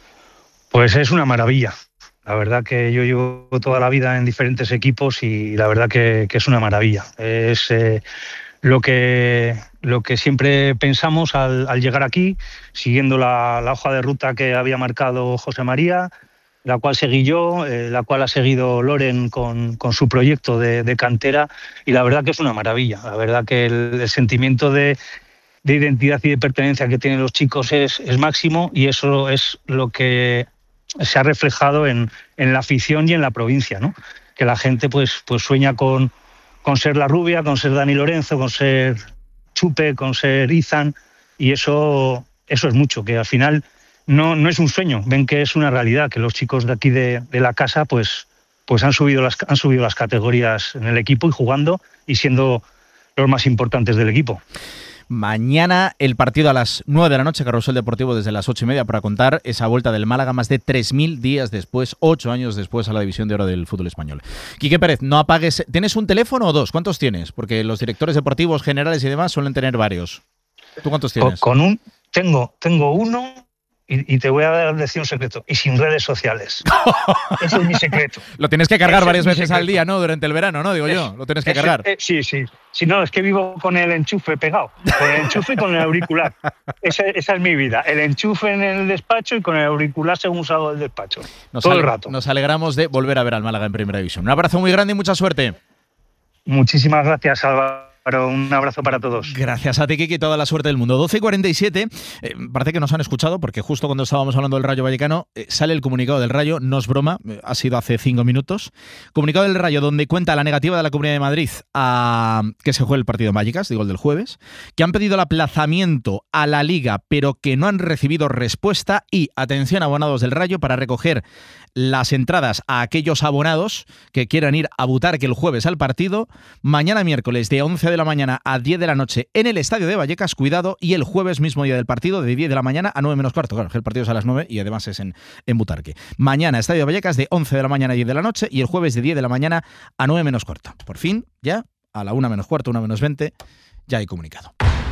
Pues es una maravilla. La verdad que yo llevo toda la vida en diferentes equipos y la verdad que es una maravilla. Es lo que siempre pensamos al llegar aquí, siguiendo la hoja de ruta que había marcado José María, la cual seguí yo, la cual ha seguido Loren con su proyecto de cantera, y la verdad que es una maravilla. La verdad que el sentimiento de identidad y de pertenencia que tienen los chicos es máximo, y eso es lo que se ha reflejado en la afición y en la provincia, ¿no? Que la gente pues sueña con ser La Rubia, con ser Dani Lorenzo, con ser Chupe, con ser Izan, y eso es mucho, que al final no es un sueño, ven que es una realidad, que los chicos de aquí de la casa pues han subido las categorías en el equipo y jugando y siendo los más importantes del equipo. Mañana el partido a las 9 de la noche, Carrusel Deportivo desde las 8:30 para contar esa vuelta del Málaga más de 3.000 días después, 8 años después, a la División de Oro del fútbol español. Quique Pérez, no apagues. ¿Tienes un teléfono o dos? ¿Cuántos tienes? Porque los directores deportivos generales y demás suelen tener varios. ¿Tú cuántos tienes? Tengo uno. Y te voy a decir un secreto, y sin redes sociales. Ese es mi secreto. Lo tienes que cargar varias veces al día, ¿no? Durante el verano, ¿no? Digo yo, lo tienes que cargar. Sí. Si no, es que vivo con el enchufe pegado. Con el enchufe y con el auricular. Esa es mi vida. El enchufe en el despacho y con el auricular según salgo del despacho. Todo el rato. Nos alegramos de volver a ver al Málaga en Primera División. Un abrazo muy grande y mucha suerte. Muchísimas gracias, Álvaro. Un abrazo para todos. Gracias a ti, Kiki, toda la suerte del mundo. 12:47, parece que nos han escuchado porque justo cuando estábamos hablando del Rayo Vallecano sale el comunicado del Rayo, no es broma, ha sido hace 5 minutos. Comunicado del Rayo donde cuenta la negativa de la Comunidad de Madrid a que se juegue el partido en Vallecas, digo el del jueves, que han pedido el aplazamiento a la Liga pero que no han recibido respuesta y, atención abonados del Rayo, para recoger las entradas a aquellos abonados que quieran ir a Butarque el jueves al partido, mañana miércoles de 11 de la mañana a 10 de la noche en el estadio de Vallecas, cuidado, y el jueves mismo día del partido de 10 de la mañana a 9 menos cuarto. Claro, el partido es a las 9 y además es en Butarque. Mañana estadio de Vallecas de 11 de la mañana a 10 de la noche y el jueves de 10 de la mañana a 9 menos cuarto. Por fin, ya a la 1 menos cuarto, 1 menos 20, ya hay comunicado.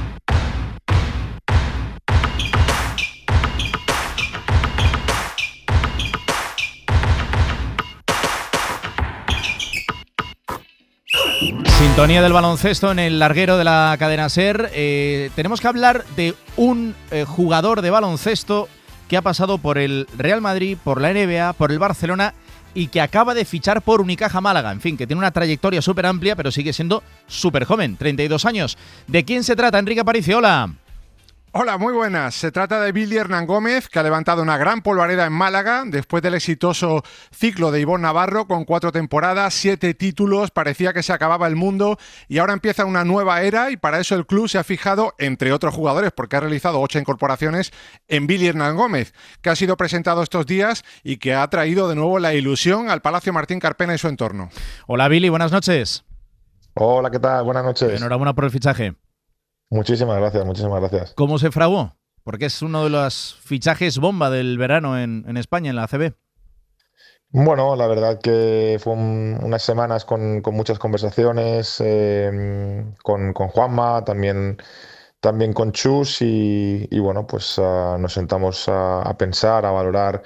Sintonía del baloncesto en el larguero de la cadena SER. Tenemos que hablar de un jugador de baloncesto que ha pasado por el Real Madrid, por la NBA, por el Barcelona y que acaba de fichar por Unicaja Málaga. En fin, que tiene una trayectoria súper amplia, pero sigue siendo súper joven, 32 años. ¿De quién se trata, Enrique Aparicio? Hola. Hola, muy buenas. Se trata de Billy Hernán Gómez, que ha levantado una gran polvareda en Málaga después del exitoso ciclo de Ivonne Navarro con 4 temporadas, 7 títulos, parecía que se acababa el mundo y ahora empieza una nueva era y para eso el club se ha fijado, entre otros jugadores, porque ha realizado 8 incorporaciones, en Billy Hernán Gómez, que ha sido presentado estos días y que ha traído de nuevo la ilusión al Palacio Martín Carpena y su entorno. Hola Billy, buenas noches. Hola, ¿qué tal? Buenas noches. Enhorabuena por el fichaje. Muchísimas gracias, muchísimas gracias. ¿Cómo se fraguó? Porque es uno de los fichajes bomba del verano en España, en la ACB. Bueno, la verdad que fue unas semanas con muchas conversaciones, con Juanma, también con Chus y bueno, pues nos sentamos a pensar, a valorar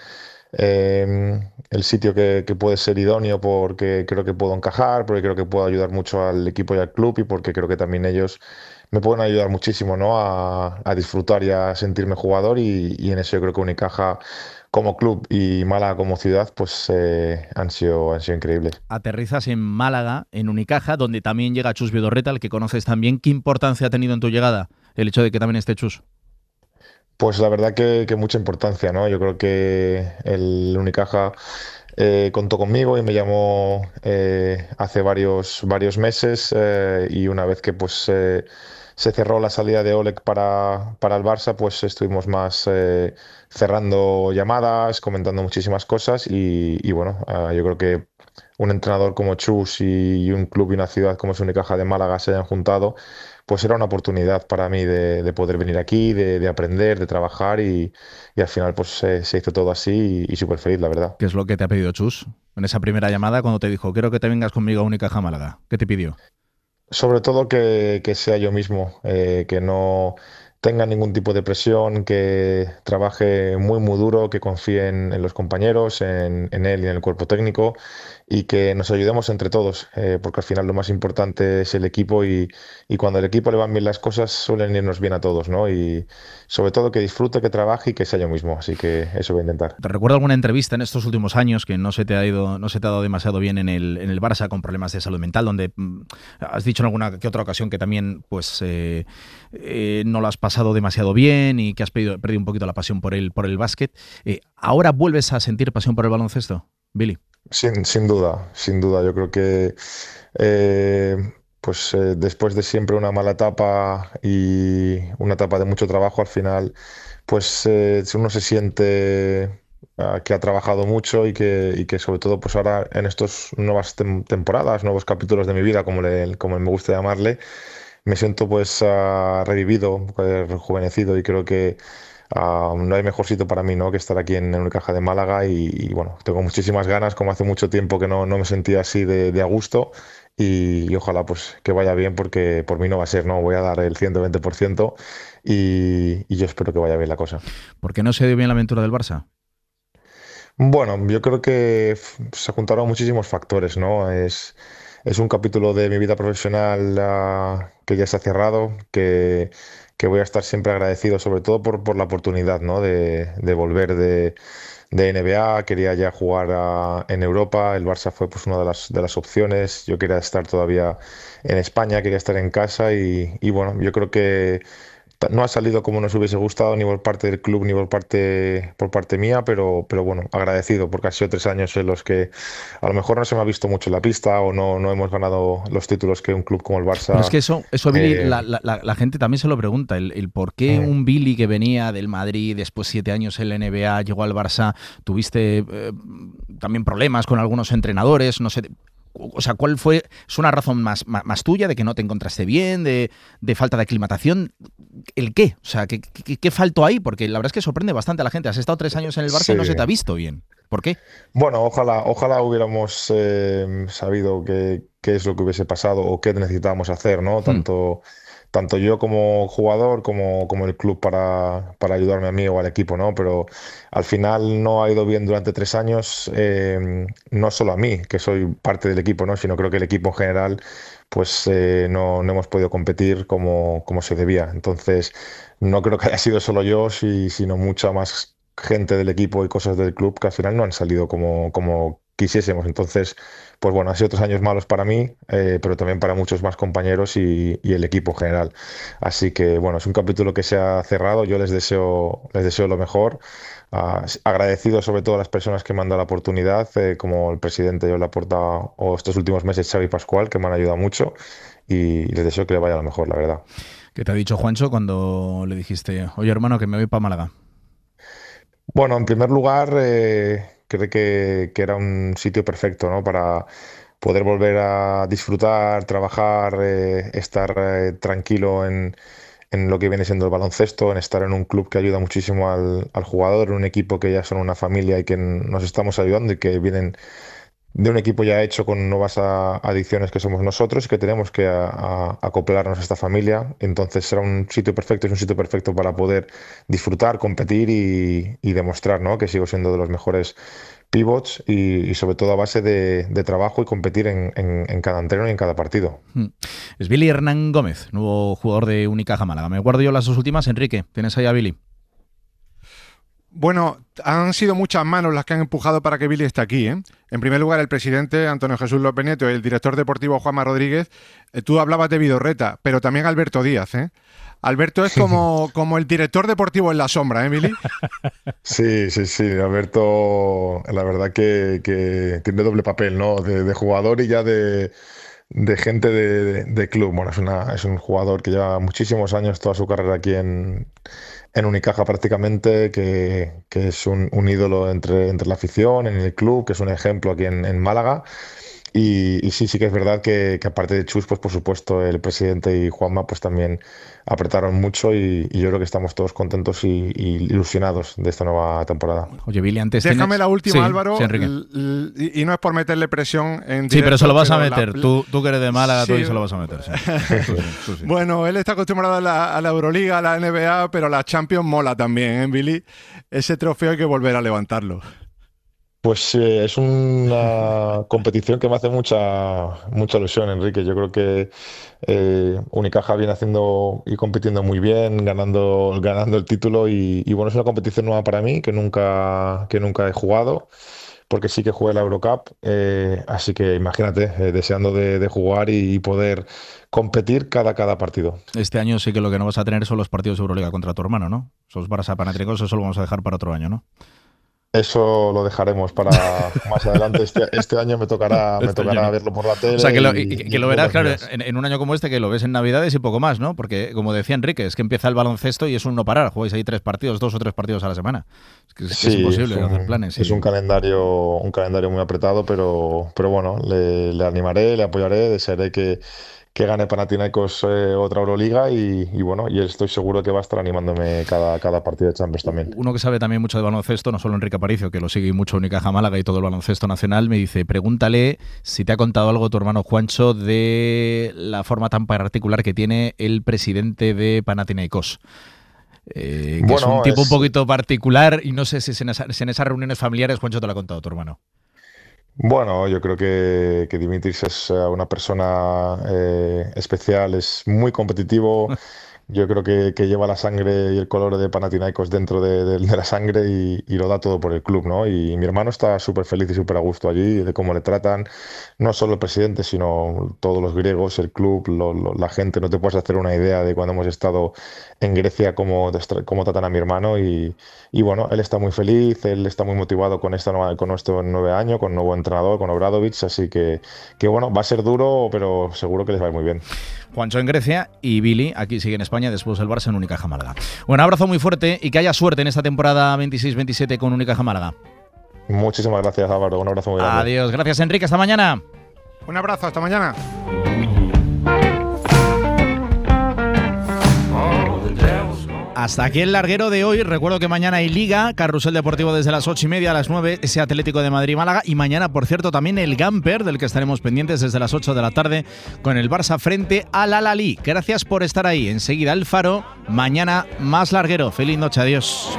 el sitio que puede ser idóneo, porque creo que puedo encajar, porque creo que puedo ayudar mucho al equipo y al club, y porque creo que también ellos me pueden ayudar muchísimo, ¿no? a disfrutar y a sentirme jugador, y en eso yo creo que Unicaja como club y Málaga como ciudad pues han sido increíbles. Aterrizas en Málaga, en Unicaja, donde también llega Chus Vidorreta, al que conoces también. ¿Qué importancia ha tenido en tu llegada el hecho de que también esté Chus? Pues la verdad que mucha importancia, ¿no? Yo creo que el Unicaja contó conmigo y me llamó hace varios meses, y una vez que pues se cerró la salida de Oleg para el Barça, pues estuvimos más cerrando llamadas, comentando muchísimas cosas, y bueno, yo creo que un entrenador como Chus y un club y una ciudad como es Unicaja de Málaga se hayan juntado, pues era una oportunidad para mí de poder venir aquí, de aprender, de trabajar, y al final pues se hizo todo así, y súper feliz, la verdad. ¿Qué es lo que te ha pedido Chus en esa primera llamada cuando te dijo quiero que te vengas conmigo a Unicaja Málaga? ¿Qué te pidió? Sobre todo que sea yo mismo, que no tenga ningún tipo de presión, que trabaje muy duro, que confíe en los compañeros, en él y en el cuerpo técnico, y que nos ayudemos entre todos, porque al final lo más importante es el equipo, y cuando al equipo le van bien las cosas suelen irnos bien a todos, ¿no? Y sobre todo que disfrute, que trabaje y que sea yo mismo, así que eso voy a intentar. ¿Te recuerdo alguna entrevista en estos últimos años que no se te ha dado demasiado bien en el Barça, con problemas de salud mental, donde has dicho en alguna que otra ocasión que también pues no lo has pasado demasiado bien y que has perdido un poquito la pasión por el básquet? ¿Ahora vuelves a sentir pasión por el baloncesto, Billy? Sin duda, sin duda. Yo creo que después de siempre una mala etapa y una etapa de mucho trabajo, al final pues uno se siente que ha trabajado mucho, y que sobre todo pues ahora en estas nuevas temporadas, nuevos capítulos de mi vida, como me gusta llamarle, me siento pues revivido, rejuvenecido, y creo que no hay mejor sitio para mí, ¿no?, que estar aquí en Unicaja de Málaga, y bueno, tengo muchísimas ganas, como hace mucho tiempo que no me sentía así de a gusto, y ojalá pues que vaya bien, porque por mí no va a ser, ¿no? Voy a dar el 120%, y yo espero que vaya bien la cosa. ¿Por qué no se dio bien la aventura del Barça? Bueno, yo creo que se juntaron muchísimos factores, ¿no? Es un capítulo de mi vida profesional que ya se ha cerrado, que voy a estar siempre agradecido, sobre todo por la oportunidad, ¿no? de volver de NBA. Quería ya jugar en Europa. El Barça fue pues una de las opciones. Yo quería estar todavía en España, quería estar en casa, y bueno, yo creo que no ha salido como nos hubiese gustado, ni por parte del club ni por parte mía, pero bueno, agradecido, porque ha sido 3 años en los que a lo mejor no se me ha visto mucho en la pista, o no hemos ganado los títulos que un club como el Barça. Pero es que eso Billy, la gente también se lo pregunta, el por qué un Billy que venía del Madrid, después 7 años en la NBA, llegó al Barça, tuviste también problemas con algunos entrenadores, no sé. O sea, ¿cuál fue? ¿Es una razón más tuya de que no te encontraste bien, de falta de aclimatación? ¿El qué? O sea, ¿qué faltó ahí? Porque la verdad es que sorprende bastante a la gente. Has estado 3 años en el Barça, sí, y no se te ha visto bien. ¿Por qué? Bueno, ojalá hubiéramos sabido qué es lo que hubiese pasado o qué necesitábamos hacer, ¿no? Tanto yo como jugador como el club para ayudarme a mí o al equipo, ¿no? Pero al final no ha ido bien durante 3 años, no solo a mí, que soy parte del equipo, ¿no? Sino creo que el equipo en general pues no hemos podido competir como se debía. Entonces no creo que haya sido solo yo, sino mucha más gente del equipo y cosas del club que al final no han salido como quisiésemos. Entonces, pues bueno, ha sido 3 años malos para mí, pero también para muchos más compañeros y el equipo en general. Así que bueno, es un capítulo que se ha cerrado. Yo les deseo lo mejor. Agradecido sobre todo a las personas que me han dado la oportunidad, como el presidente Joan Laporta, o estos últimos meses Xavi Pascual, que me han ayudado mucho, y les deseo que le vaya lo mejor, la verdad. ¿Qué te ha dicho Juancho cuando le dijiste, oye hermano, que me voy para Málaga? Bueno, en primer lugar, creo que era un sitio perfecto, ¿no?, para poder volver a disfrutar, trabajar, estar tranquilo en lo que viene siendo el baloncesto, en estar en un club que ayuda muchísimo al jugador, en un equipo que ya son una familia y que nos estamos ayudando, y que vienen un equipo ya hecho con nuevas adiciones que somos nosotros y que tenemos que acoplarnos a esta familia. Entonces será un sitio perfecto, es un sitio perfecto para poder disfrutar, competir y demostrar, ¿no?, que sigo siendo de los mejores pivots y sobre todo a base de trabajo y competir en cada entreno y en cada partido. Es Billy Hernán Gómez, nuevo jugador de Unicaja Málaga. Me guardo yo las dos últimas. Enrique, ¿tienes ahí a Billy? Bueno, han sido muchas manos las que han empujado para que Billy esté aquí, ¿eh? En primer lugar, el presidente Antonio Jesús López Nieto y el director deportivo Juanma Rodríguez. Tú hablabas de Vidorreta, pero también Alberto Díaz, ¿eh? Alberto es como el director deportivo en la sombra, ¿eh, Billy? Sí. Alberto, la verdad que tiene doble papel, ¿no? De jugador y ya de gente de club. Bueno, es un jugador que lleva muchísimos años, toda su carrera aquí en Unicaja prácticamente, que es un ídolo entre la afición, en el club, que es un ejemplo aquí en Málaga. Y sí que es verdad que aparte de Chus, pues por supuesto el presidente y Juanma pues también apretaron mucho y yo creo que estamos todos contentos y ilusionados de esta nueva temporada. Oye, Billy, antes déjame la última, Álvaro, sí, y no es por meterle presión en directo. Sí, pero se lo vas a meter. Tú que eres de Málaga, sí. Tú se lo vas a meter. Sí. Bueno, él está acostumbrado a la Euroliga, a la NBA, pero la Champions mola también, ¿eh, Billy? Ese trofeo hay que volver a levantarlo. Pues es una competición que me hace mucha ilusión, Enrique. Yo creo que Unicaja viene haciendo y compitiendo muy bien, ganando el título y bueno, es una competición nueva para mí que nunca he jugado, porque sí que jugué la Eurocup, así que imagínate, deseando de jugar y poder competir cada partido. Este año sí que lo que no vas a tener son los partidos de Euroliga contra tu hermano, ¿no? Esos Barça Panathinaikos, eso lo vamos a dejar para otro año, ¿no? Eso lo dejaremos para más adelante. Este año me tocará verlo por la tele. O sea, que lo verás, claro, en un año como este, que lo ves en Navidades y poco más, ¿no? Porque, como decía Enrique, es que empieza el baloncesto y es un no parar. Jugáis ahí 2 o 3 partidos a la semana. Es imposible hacer planes. Sí. Es un calendario muy apretado, pero bueno, le animaré, le apoyaré, desearé que gane Panathinaikos otra Euroliga y bueno, y estoy seguro que va a estar animándome cada partido de Champions también. Uno que sabe también mucho de baloncesto, no solo Enrique Aparicio, que lo sigue mucho Unicaja Málaga y todo el baloncesto nacional, me dice, pregúntale si te ha contado algo tu hermano Juancho de la forma tan particular que tiene el presidente de Panathinaikos. Que es un tipo un poquito particular y no sé si en esas reuniones familiares Juancho te lo ha contado tu hermano. Bueno, yo creo que Dimitris es una persona especial, es muy competitivo. Yo creo que lleva la sangre y el color de Panathinaikos dentro de la sangre y lo da todo por el club, ¿no? Y mi hermano está súper feliz y súper a gusto allí, de cómo le tratan, no solo el presidente, sino todos los griegos, el club, la gente. No te puedes hacer una idea de cuando hemos estado en Grecia, cómo tratan a mi hermano y bueno, él está muy feliz, él está muy motivado con este nuevo año, con nuevo entrenador, con Obradovic, así que bueno, va a ser duro, pero seguro que les va a ir muy bien. Juancho en Grecia y Billy aquí sigue en España, después del Barça en Unicaja Málaga. Un abrazo muy fuerte y que haya suerte en esta temporada 26-27 con Unicaja Málaga. Muchísimas gracias, Álvaro. Un abrazo muy grande. Adiós. Gracias, Enrique. Hasta mañana. Un abrazo. Hasta mañana. Hasta aquí el larguero de hoy. Recuerdo que mañana hay Liga, Carrusel Deportivo desde las 8:30 a las 9, ese Atlético de Madrid-Málaga. Y mañana, por cierto, también el Gamper, del que estaremos pendientes desde las 8 de la tarde, con el Barça frente al Al-Ahly. Gracias por estar ahí. Enseguida el Faro. Mañana más larguero. Feliz noche. Adiós.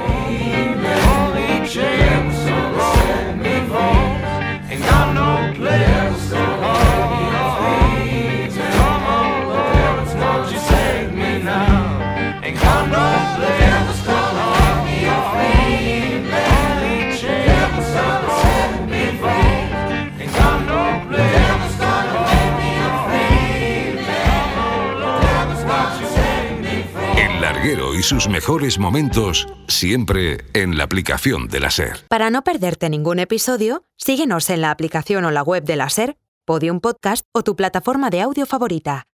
Y sus mejores momentos siempre en la aplicación de la SER. Para no perderte ningún episodio, síguenos en la aplicación o la web de la SER, Podium Podcast o tu plataforma de audio favorita.